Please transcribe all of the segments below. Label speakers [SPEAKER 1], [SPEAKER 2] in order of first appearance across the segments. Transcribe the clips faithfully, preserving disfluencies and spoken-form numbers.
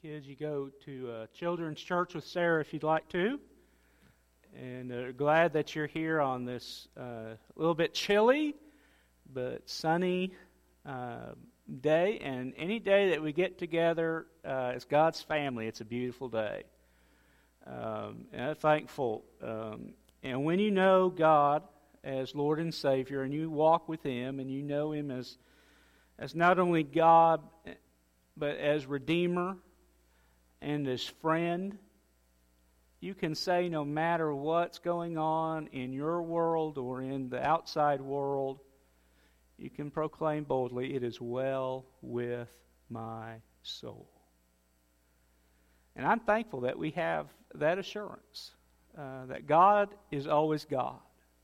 [SPEAKER 1] Kids, you go to uh, Children's Church with Sarah if you'd like to. And uh, glad that you're here on this uh, little bit chilly but sunny uh, day. And any day that we get together uh, as God's family, it's a beautiful day. Um, and I'm thankful. Um, and when you know God as Lord and Savior, and you walk with Him, and you know Him as as not only God, but as Redeemer and as friend, you can say no matter what's going on in your world or in the outside world, you can proclaim boldly, "It is well with my soul." And I'm thankful that we have that assurance, uh, that God is always God.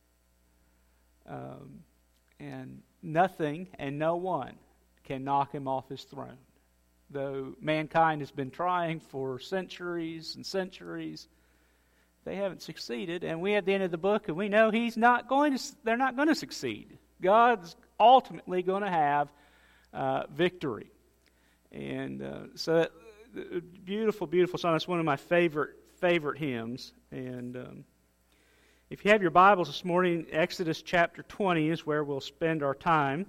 [SPEAKER 1] Um, and nothing and no one can knock Him off His throne. Though mankind has been trying for centuries and centuries, they haven't succeeded. And we at the end of the book, and we know He's not going to. They're not going to succeed. God's ultimately going to have uh, victory. And uh, so, that, uh, beautiful, beautiful song. It's one of my favorite favorite hymns. And um, if you have your Bibles this morning, Exodus chapter twenty is where we'll spend our time.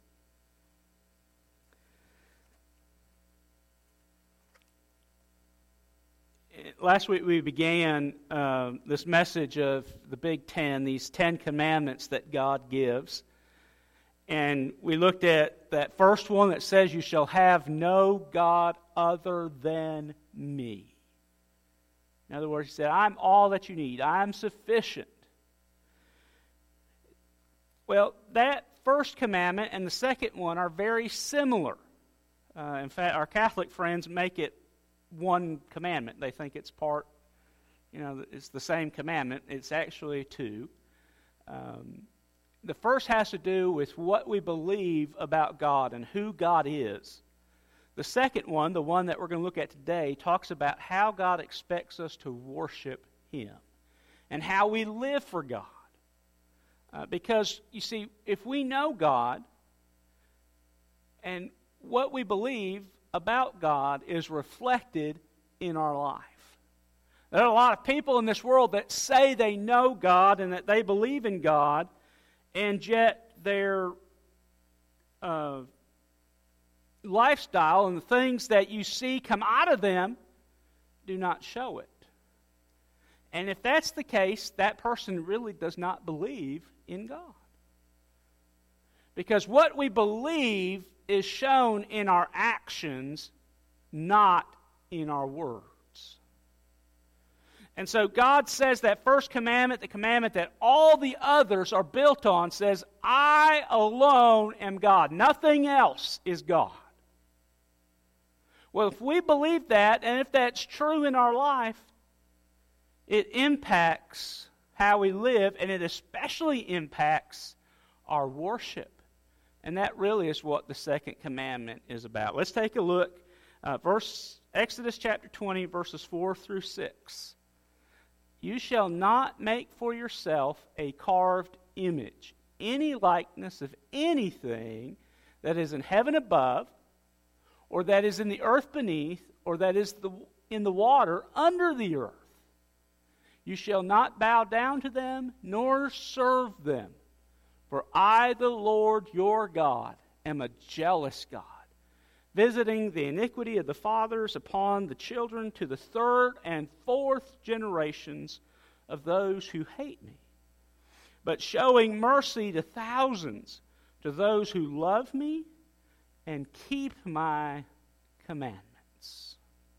[SPEAKER 1] Last week we began uh, this message of the Big Ten, these Ten Commandments that God gives. And we looked at that first one that says, "You shall have no God other than me." In other words, He said, "I'm all that you need. I'm sufficient." Well, that first commandment and the second one are very similar. Uh, in fact, our Catholic friends make it one commandment. They think it's part, you know, it's the same commandment. It's actually two. Um, the first has to do with what we believe about God and who God is. The second one, the one that we're going to look at today, talks about how God expects us to worship Him and how we live for God. Uh, because, you see, if we know God and what we believe about God is reflected in our life. There are a lot of people in this world that say they know God and that they believe in God, and yet their uh, lifestyle and the things that you see come out of them do not show it. And if that's the case, that person really does not believe in God. Because what we believe is shown in our actions, not in our words. And so God says that first commandment, the commandment that all the others are built on, says, "I alone am God. Nothing else is God." Well, if we believe that, and if that's true in our life, it impacts how we live, and it especially impacts our worship. And that really is what the second commandment is about. Let's take a look. Uh, verse Exodus chapter twenty, verses four through six. "You shall not make for yourself a carved image, any likeness of anything that is in heaven above, or that is in the earth beneath, or that is the, in the water under the earth. You shall not bow down to them, nor serve them. For I, the Lord your God, am a jealous God, visiting the iniquity of the fathers upon the children to the third and fourth generations of those who hate me, but showing mercy to thousands, to those who love me and keep my commandments."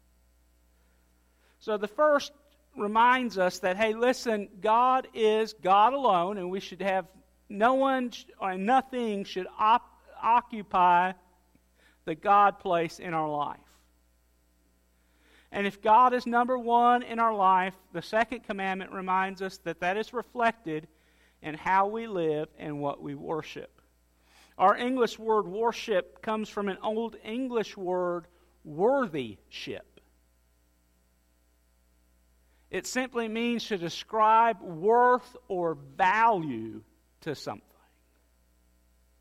[SPEAKER 1] So the first reminds us that, hey, listen, God is God alone, and we should have no one or nothing should op- occupy the God place in our life. And if God is number one in our life, the second commandment reminds us that that is reflected in how we live and what we worship. Our English word worship comes from an Old English word, worthyship. It simply means to describe worth or value to something.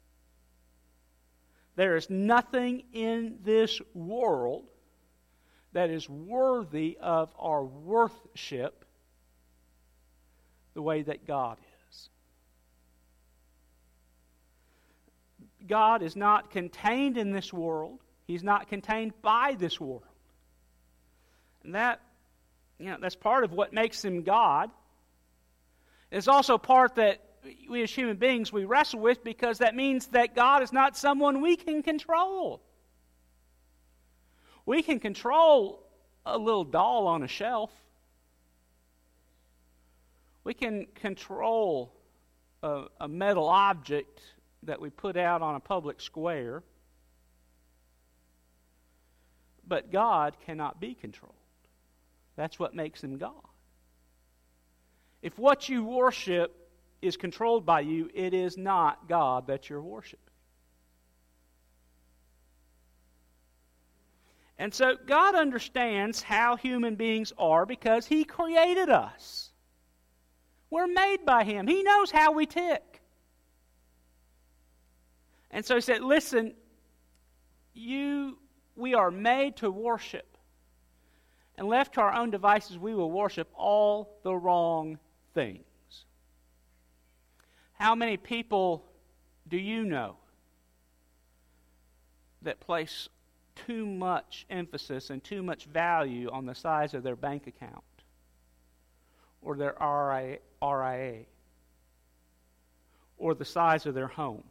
[SPEAKER 1] There is nothing in this world that is worthy of our worship the way that God is. God is not contained in this world. He's not contained by this world. And that, you know, that's part of what makes him God. It's also part that we as human beings, we wrestle with, because that means that God is not someone we can control. We can control a little doll on a shelf. We can control a, a metal object that we put out on a public square. But God cannot be controlled. That's what makes him God. If what you worship is controlled by you, it is not God that you're worshiping. And so God understands how human beings are because he created us. We're made by him. He knows how we tick. And so he said, listen, you, we are made to worship. And left to our own devices, we will worship all the wrong things. How many people do you know that place too much emphasis and too much value on the size of their bank account or their R I A or the size of their home?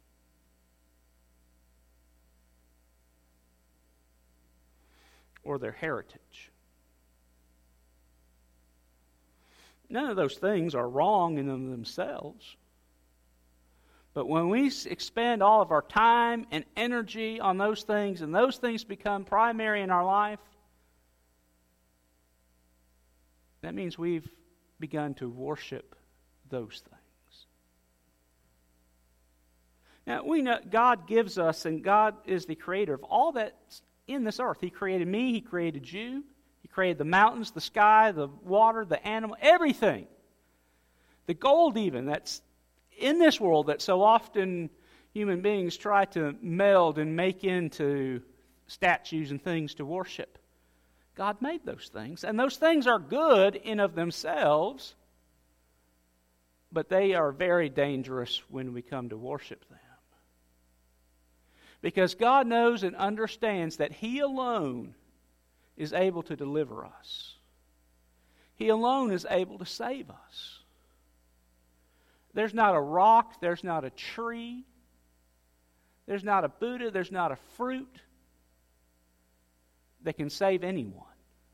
[SPEAKER 1] Or their heritage? None of those things are wrong in them themselves. But when we expend all of our time and energy on those things, and those things become primary in our life, that means we've begun to worship those things. Now, we know God gives us, and God is the creator of all that's in this earth. He created me, he created you, he created the mountains, the sky, the water, the animal, everything. The gold even that's in this world that so often human beings try to meld and make into statues and things to worship. God made those things, and those things are good in of themselves, but they are very dangerous when we come to worship them. Because God knows and understands that he alone is able to deliver us. He alone is able to save us. There's not a rock, there's not a tree, there's not a Buddha, there's not a fruit that can save anyone.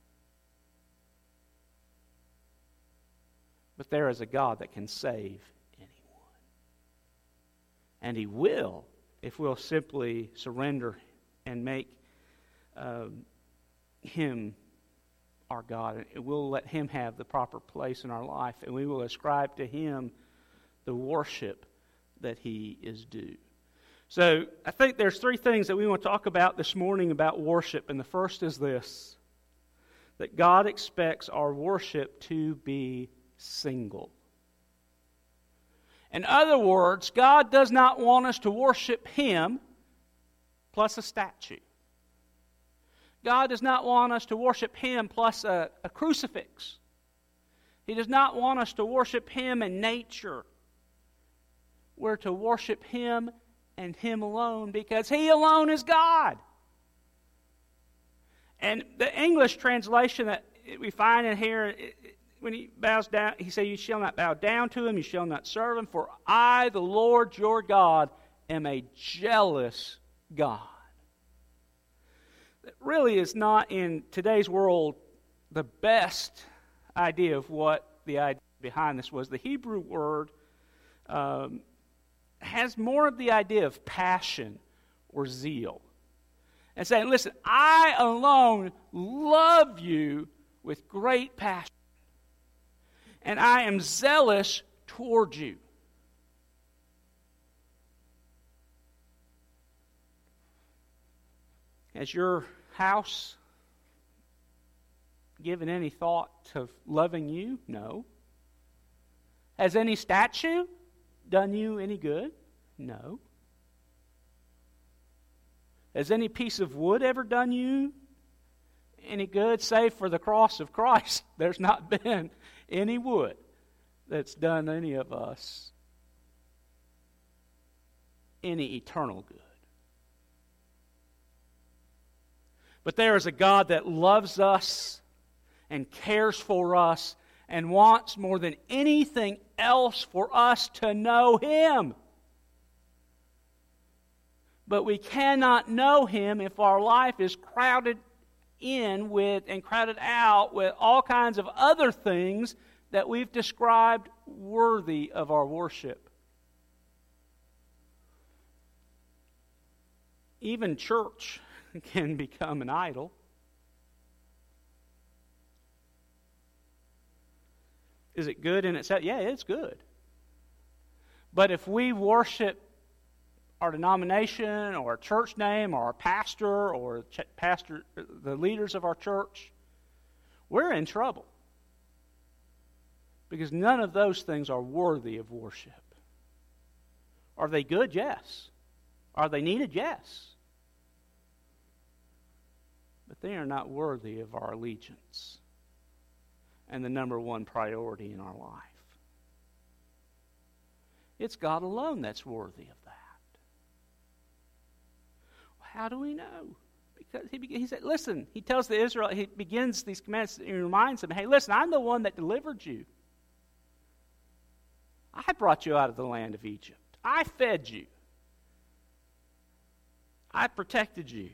[SPEAKER 1] But there is a God that can save anyone. And he will, if we'll simply surrender and make um, him our God. And we'll let him have the proper place in our life, and we will ascribe to him the worship that he is due. So I think there's three things that we want to talk about this morning about worship. And the first is this, that God expects our worship to be single. In other words, God does not want us to worship him plus a statue. God does not want us to worship him plus a, a crucifix. He does not want us to worship him in nature. We're to worship him and him alone because he alone is God. And the English translation that we find in here, it, it, when he bows down, he says, "You shall not bow down to him, you shall not serve him, for I, the Lord your God, am a jealous God." It really is not, in today's world, the best idea of what the idea behind this was. The Hebrew word um, has more of the idea of passion or zeal. And saying, listen, I alone love you with great passion. And I am zealous toward you. Has your house given any thought to loving you? No. Has any statue done you any good? No. Has any piece of wood ever done you any good save for the cross of Christ. There's not been any wood that's done any of us any eternal good. But there is a God that loves us and cares for us and wants more than anything else for us to know Him. But we cannot know Him if our life is crowded in with and crowded out with all kinds of other things that we've described worthy of our worship. Even church can become an idol. Is it good in itself? Yeah, it's good. But if we worship our denomination or our church name or our pastor or ch- pastor, the leaders of our church, we're in trouble. Because none of those things are worthy of worship. Are they good? Yes. Are they needed? Yes. But they are not worthy of our allegiance and the number one priority in our life. It's God alone that's worthy of that. How do we know? Because he, he said, listen, he tells the Israel, he begins these commands, he reminds them, hey, listen, I'm the one that delivered you. I brought you out of the land of Egypt. I fed you. I protected you.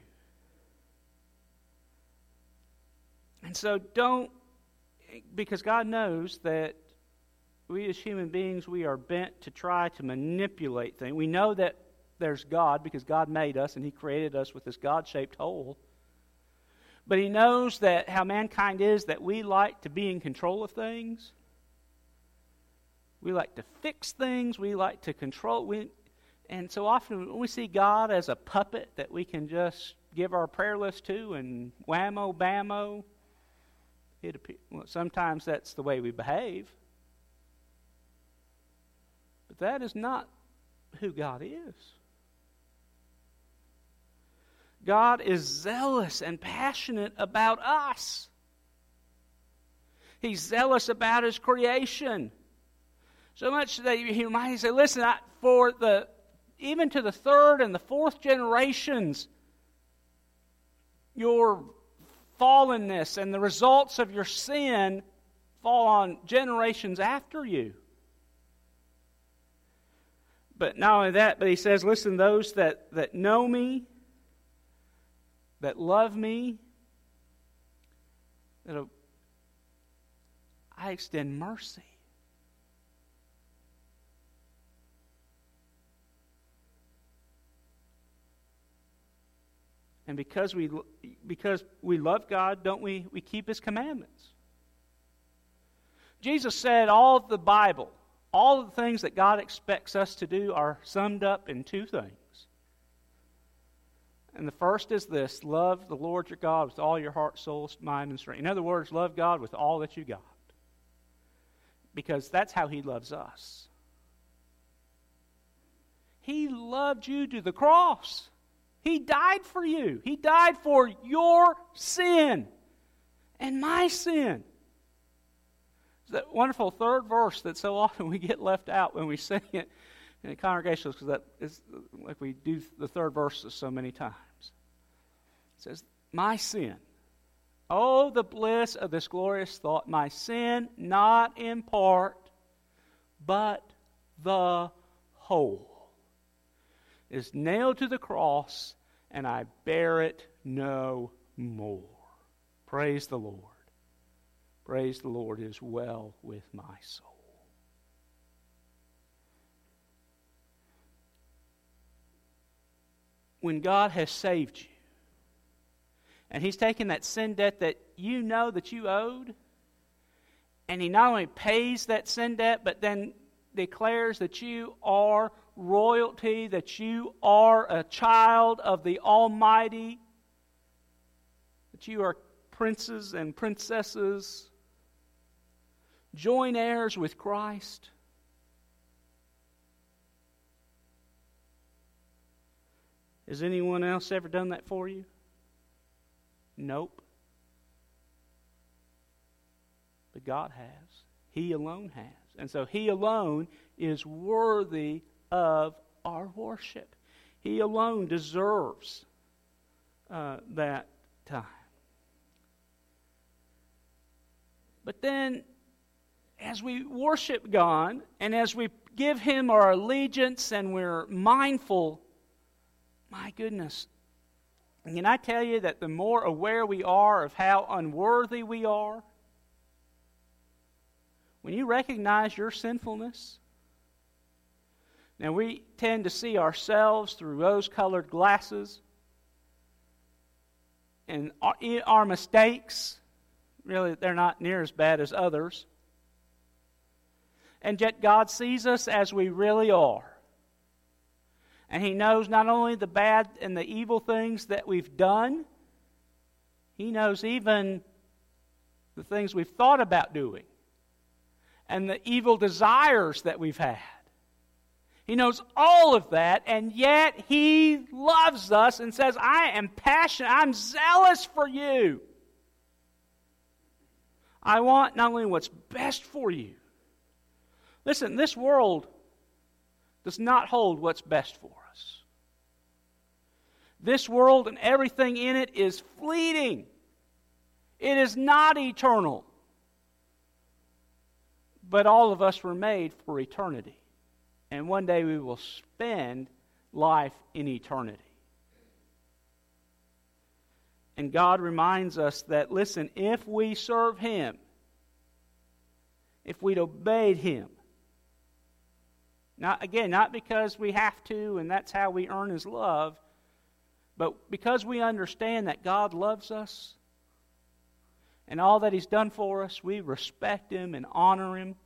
[SPEAKER 1] And so don't, because God knows that we as human beings, we are bent to try to manipulate things. We know that there's God because God made us and He created us with this God-shaped hole. But He knows that how mankind is, that we like to be in control of things. We like to fix things. We like to control. We, and so often when we see God as a puppet that we can just give our prayer list to and whammo, bammo, it appears, well, sometimes that's the way we behave. But that is not who God is. God is zealous and passionate about us. He's zealous about His creation. So much that He might say, listen, I, for the even to the third and the fourth generations, your fallenness and the results of your sin fall on generations after you. But not only that, but He says, listen, those that, that know me, that love me, that I extend mercy. And because we because we love God, don't we, we keep His commandments. Jesus said all of the Bible, all of the things that God expects us to do are summed up in two things. And the first is this: love the Lord your God with all your heart, soul, mind, and strength. In other words, love God with all that you got. Because that's how He loves us. He loved you to the cross. He died for you. He died for your sin and my sin. It's that wonderful third verse that so often we get left out when we sing it in the congregations, because that is like we do the third verse so many times. It says, my sin. Oh, the bliss of this glorious thought. My sin, not in part, but the whole, is nailed to the cross, and I bear it no more. Praise the Lord. Praise the Lord, it is well with my soul. When God has saved you, and He's taken that sin debt that you know that you owed, and He not only pays that sin debt, but then declares that you are royalty, that you are a child of the Almighty, that you are princes and princesses, joint heirs with Christ. Has anyone else ever done that for you? Nope. God has. He alone has. And so He alone is worthy of our worship. He alone deserves uh, that time. But then, as we worship God, and as we give Him our allegiance, and we're mindful, my goodness, can I tell you that the more aware we are of how unworthy we are, when you recognize your sinfulness, now we tend to see ourselves through rose-colored glasses, and our, our mistakes, really, they're not near as bad as others. And yet God sees us as we really are. And He knows not only the bad and the evil things that we've done, He knows even the things we've thought about doing and the evil desires that we've had. He knows all of that, and yet He loves us and says, I am passionate, I'm zealous for you. I want not only what's best for you. Listen, this world does not hold what's best for us. This world and everything in it is fleeting. It is not eternal. But all of us were made for eternity. And one day we will spend life in eternity. And God reminds us that, listen, if we serve Him, if we'd obeyed Him, not again, not because we have to and that's how we earn His love, but because we understand that God loves us and all that He's done for us, we respect Him and honor Him.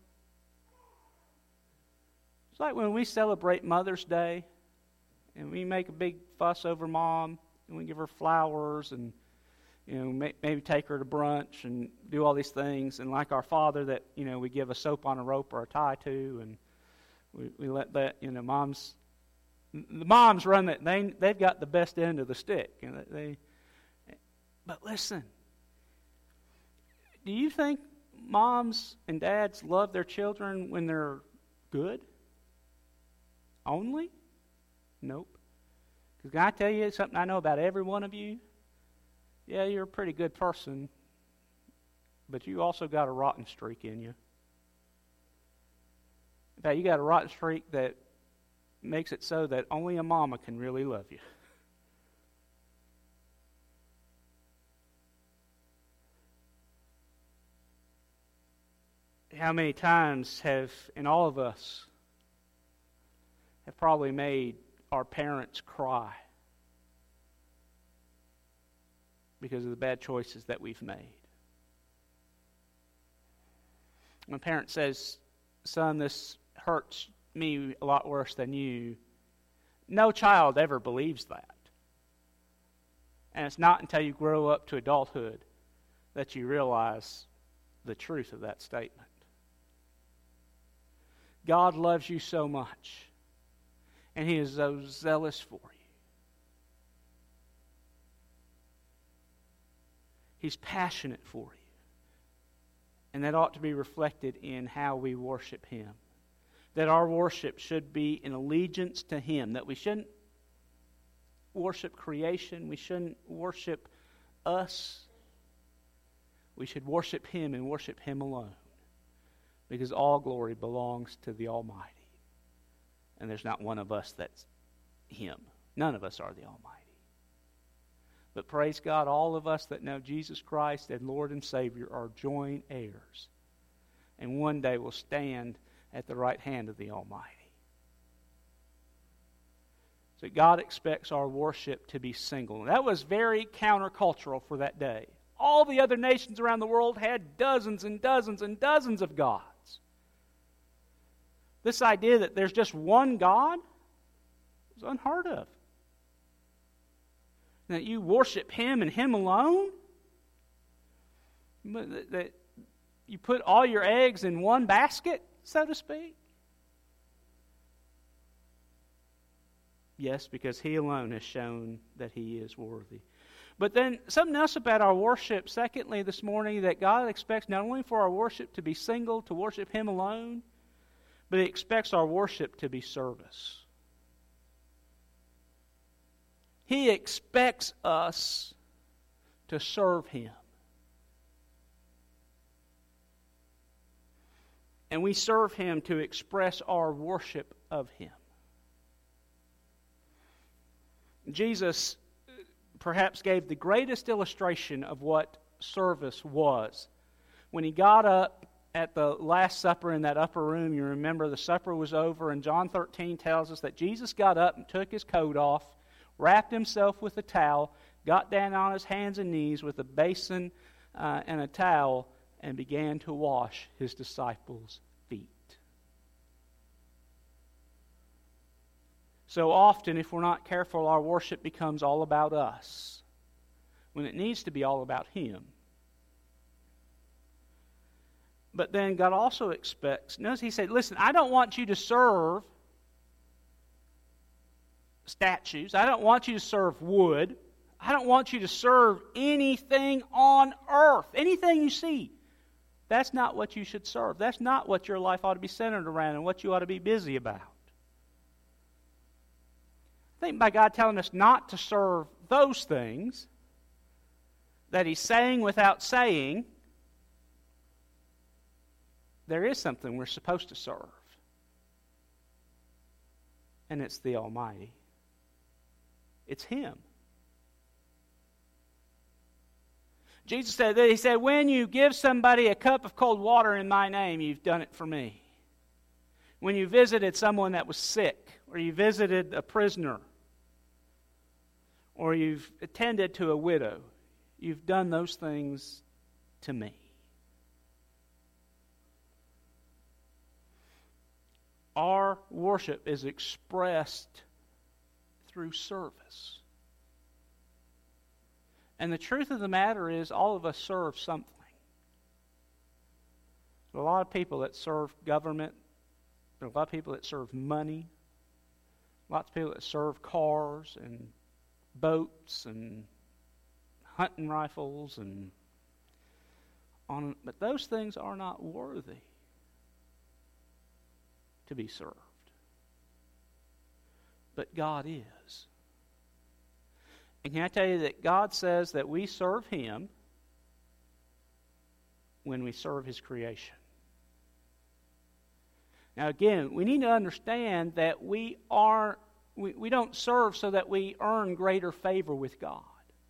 [SPEAKER 1] It's like when we celebrate Mother's Day and we make a big fuss over Mom and we give her flowers and, you know, may, maybe take her to brunch and do all these things. And like our Father that, you know, we give a soap on a rope or a tie to, and we, we let that, you know, moms, the moms run that, they, they've got the best end of the stick. You know, they, but listen, do you think moms and dads love their children when they're good? Only? Nope. Because can I tell you something I know about every one of you? Yeah, you're a pretty good person, but you also got a rotten streak in you. In fact, you got a rotten streak that makes it so that only a mama can really love you. How many times have, in all of us, have probably made our parents cry because of the bad choices that we've made? When a parent says, son, this hurts me a lot worse than you, no child ever believes that. And it's not until you grow up to adulthood that you realize the truth of that statement. God loves you so much, and He is so zealous for you. He's passionate for you. And that ought to be reflected in how we worship Him. That our worship should be an allegiance to Him. That we shouldn't worship creation. We shouldn't worship us. We should worship Him and worship Him alone. Because all glory belongs to the Almighty. And there's not one of us that's Him. None of us are the Almighty. But praise God, all of us that know Jesus Christ and Lord and Savior are joint heirs. And one day will stand at the right hand of the Almighty. So God expects our worship to be single. And that was very countercultural for that day. All the other nations around the world had dozens and dozens and dozens of gods. This idea that there's just one God was unheard of. And that you worship Him and Him alone? That, that you put all your eggs in one basket, so to speak? Yes, because He alone has shown that He is worthy. But then something else about our worship, secondly, this morning, that God expects not only for our worship to be single, to worship Him alone, but He expects our worship to be service. He expects us to serve Him. And we serve Him to express our worship of Him. Jesus perhaps gave the greatest illustration of what service was. When He got up at the Last Supper in that upper room, you remember the supper was over, and John thirteen tells us that Jesus got up and took His coat off, wrapped Himself with a towel, got down on His hands and knees with a basin uh, and a towel, and began to wash His disciples' feet. So often, if we're not careful, our worship becomes all about us, when it needs to be all about Him. But then God also expects, notice He said, listen, I don't want you to serve statues. I don't want you to serve wood. I don't want you to serve anything on earth, anything you see. That's not what you should serve. That's not what your life ought to be centered around and what you ought to be busy about. I think by God telling us not to serve those things that He's saying without saying, there is something we're supposed to serve. And it's the Almighty. It's Him. Jesus said, He said, when you give somebody a cup of cold water in my name, you've done it for me. When you visited someone that was sick, or you visited a prisoner, or you've attended to a widow, you've done those things to me. Our worship is expressed through service. And the truth of the matter is, all of us serve something. There are a lot of people that serve government. There are a lot of people that serve money. Lots of people that serve cars and boats and hunting rifles and on. But those things are not worthy to be served. But God is. And can I tell you that God says that we serve Him when we serve His creation? Now again, we need to understand that we are we, we don't serve so that we earn greater favor with God.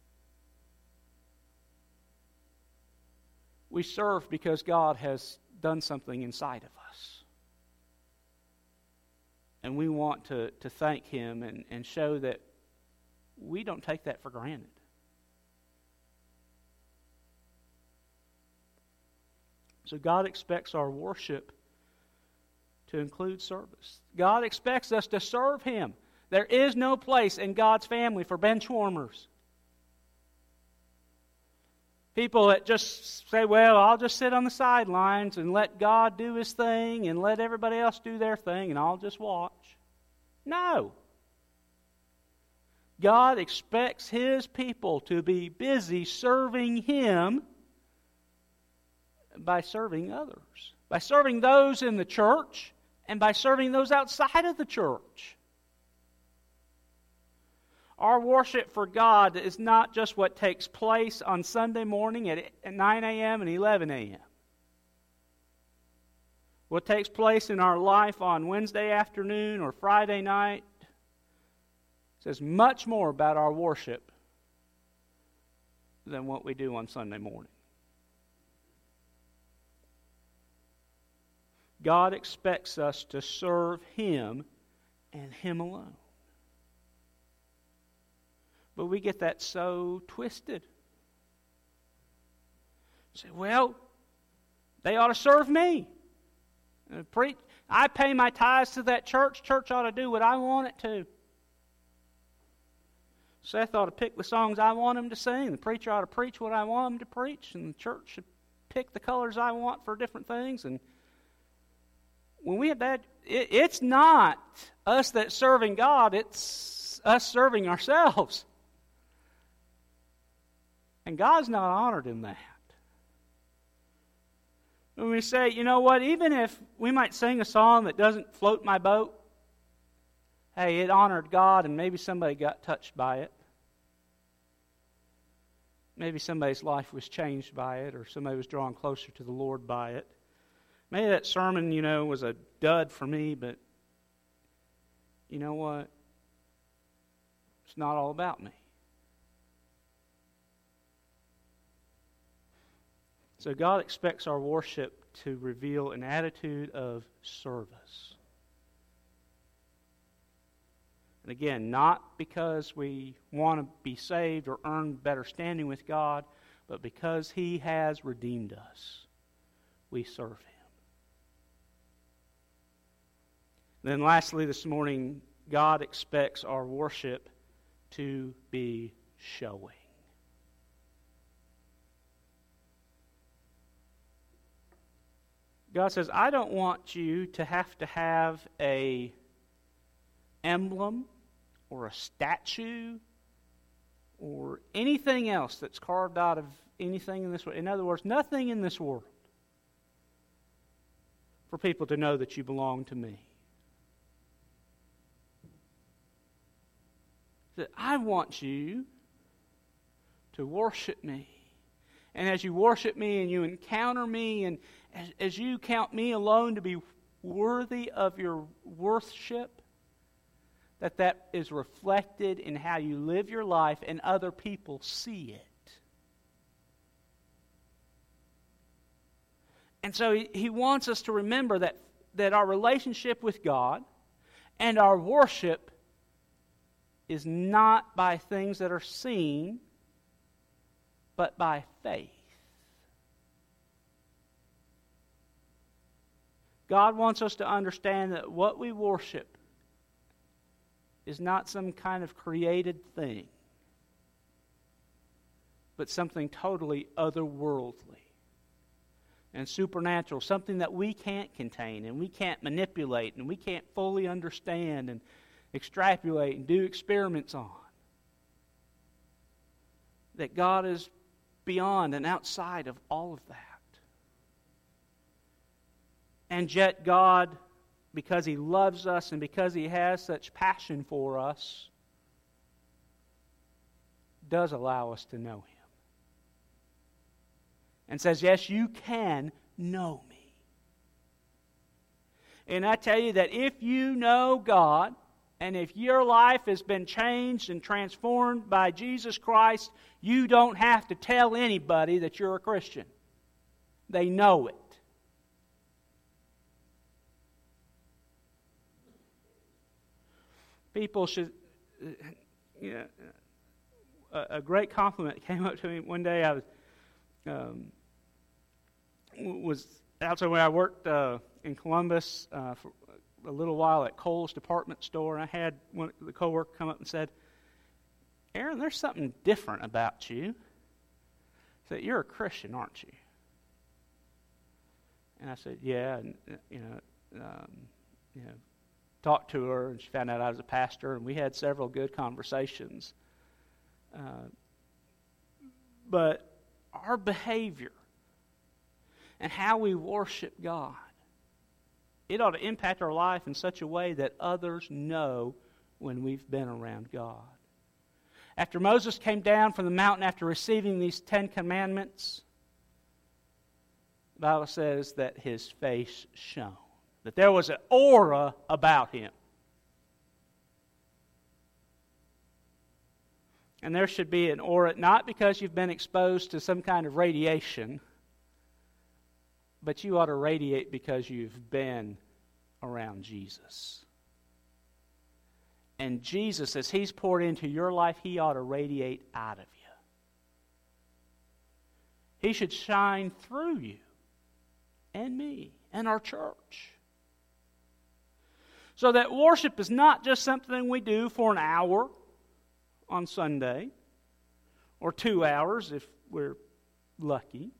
[SPEAKER 1] We serve because God has done something inside of us. And we want to, to thank Him and, and show that we don't take that for granted. So God expects our worship to include service. God expects us to serve Him. There is no place in God's family for bench warmers. People that just say, well, I'll just sit on the sidelines and let God do His thing and let everybody else do their thing and I'll just watch. No. God expects His people to be busy serving Him by serving others. By serving those in the church and by serving those outside of the church. Our worship for God is not just what takes place on Sunday morning at nine a.m. and eleven a.m. What takes place in our life on Wednesday afternoon or Friday night says much more about our worship than what we do on Sunday morning. God expects us to serve Him and Him alone. But we get that so twisted. Say, well, they ought to serve me. And preach. I pay my tithes to that church. Church ought to do what I want it to. Seth ought to pick the songs I want him to sing. The preacher ought to preach what I want him to preach. And the church should pick the colors I want for different things. And when we have that, it, it's not us that's serving God. It's us serving ourselves. And God's not honored in that. When we say, you know what, even if we might sing a song that doesn't float my boat, hey, it honored God and maybe somebody got touched by it. Maybe somebody's life was changed by it, or somebody was drawn closer to the Lord by it. Maybe that sermon, you know, was a dud for me, but you know what? It's not all about me. So God expects our worship to reveal an attitude of service. And again, not because we want to be saved or earn better standing with God, but because He has redeemed us. We serve Him. Then lastly this morning, God expects our worship to be showing. God says, I don't want you to have to have a emblem or a statue or anything else that's carved out of anything in this world. In other words, nothing in this world for people to know that you belong to me. That I want you to worship me. And as you worship me and you encounter me, and as, as you count me alone to be worthy of your worship, that that is reflected in how you live your life and other people see it. And so he, he wants us to remember that, that our relationship with God and our worship is not by things that are seen, but by faith. God wants us to understand that what we worship is not some kind of created thing, but something totally otherworldly and supernatural, something that we can't contain and we can't manipulate and we can't fully understand and extrapolate and do experiments on. That God is beyond and outside of all of that. And yet God, because He loves us and because He has such passion for us, does allow us to know Him. And says, yes, you can know me. And I tell you that if you know God, and if your life has been changed and transformed by Jesus Christ, you don't have to tell anybody that you're a Christian. They know it. People should, you know, a, a great compliment came up to me one day. I was, um, was outside where I worked uh, in Columbus uh, for a little while at Kohl's department store, and I had one the coworker come up and said, "Aaron, there's something different about you. That you're a Christian, aren't you?" And I said, "Yeah." And you know, um, you know, talked to her, and she found out I was a pastor, and we had several good conversations. Uh, but our behavior and how we worship God, it ought to impact our life in such a way that others know when we've been around God. After Moses came down from the mountain after receiving these Ten Commandments, the Bible says that his face shone, that there was an aura about him. And there should be an aura, not because you've been exposed to some kind of radiation, but you ought to radiate because you've been around Jesus. And Jesus, as He's poured into your life, He ought to radiate out of you. He should shine through you and me and our church. So that worship is not just something we do for an hour on Sunday, or two hours if we're lucky.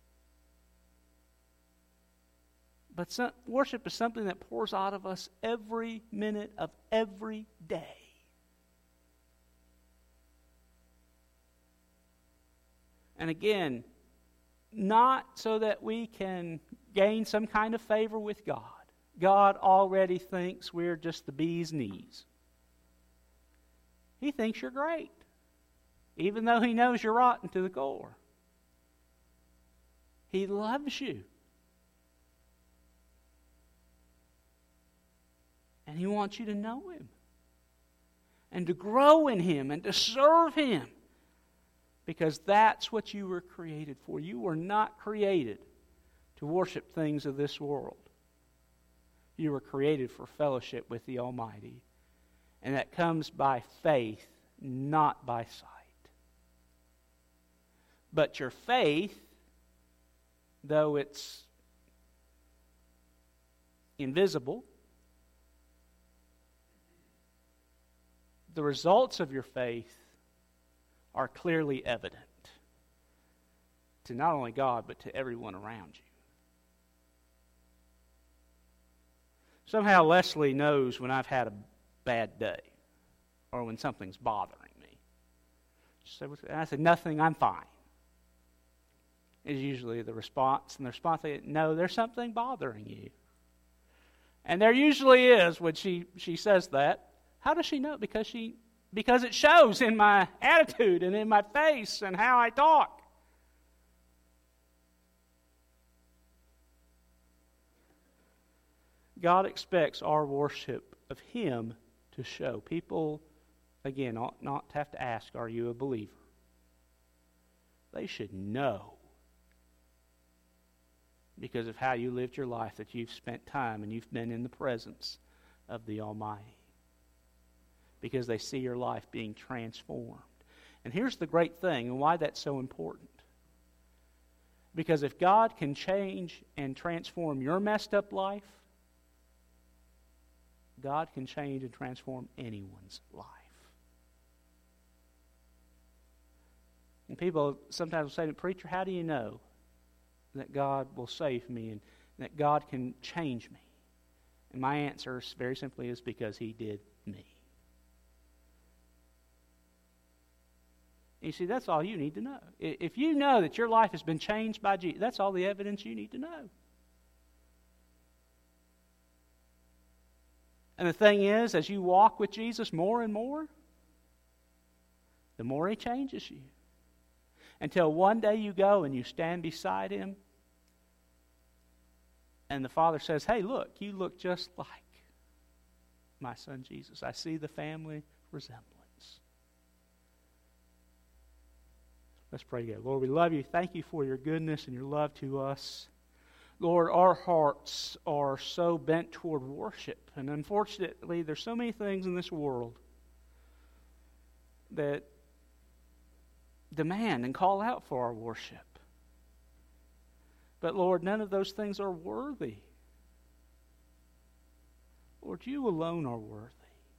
[SPEAKER 1] But some, worship is something that pours out of us every minute of every day. And again, not so that we can gain some kind of favor with God. God already thinks we're just the bee's knees. He thinks you're great, even though He knows you're rotten to the core. He loves you. And He wants you to know Him, and to grow in Him, and to serve Him. Because that's what you were created for. You were not created to worship things of this world. You were created for fellowship with the Almighty. And that comes by faith, not by sight. But your faith, though it's invisible, the results of your faith are clearly evident to not only God, but to everyone around you. Somehow Leslie knows when I've had a bad day or when something's bothering me. So I said, nothing, I'm fine, is usually the response. And the response is, no, there's something bothering you. And there usually is when she, she says that. How does she know? Because she Because it shows in my attitude and in my face and how I talk. God expects our worship of Him to show. People, again, ought not have to ask, are you a believer? They should know, because of how you lived your life, that you've spent time and you've been in the presence of the Almighty. Because they see your life being transformed. And here's the great thing, and why that's so important. Because if God can change and transform your messed up life, God can change and transform anyone's life. And people sometimes will say to me, preacher, how do you know that God will save me and that God can change me? And my answer is very simply is because He did me. You see, that's all you need to know. If you know that your life has been changed by Jesus, that's all the evidence you need to know. And the thing is, as you walk with Jesus more and more, the more He changes you. Until one day you go and you stand beside Him, and the Father says, hey, look, you look just like my Son Jesus. I see the family resemblance. Let's pray together. Lord, we love You. Thank You for Your goodness and Your love to us. Lord, our hearts are so bent toward worship. And unfortunately, there's so many things in this world that demand and call out for our worship. But Lord, none of those things are worthy. Lord, You alone are worthy.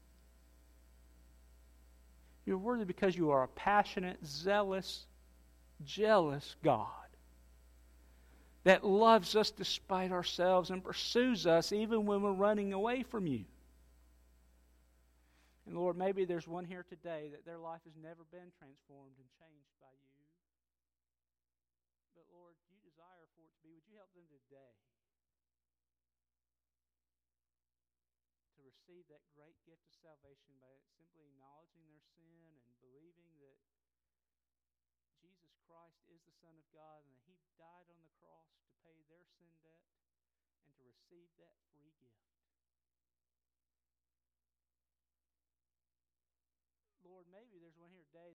[SPEAKER 1] You're worthy because You are a passionate, zealous, jealous God that loves us despite ourselves and pursues us even when we're running away from You. And Lord, maybe there's one here today that their life has never been transformed and changed by You. But Lord, You desire for it to be. Would You help them today to receive that great gift of salvation by simply acknowledging their sin and believing that Jesus Christ is the Son of God and that He died on the cross to pay their sin debt and to receive that free gift. Lord, maybe there's one here today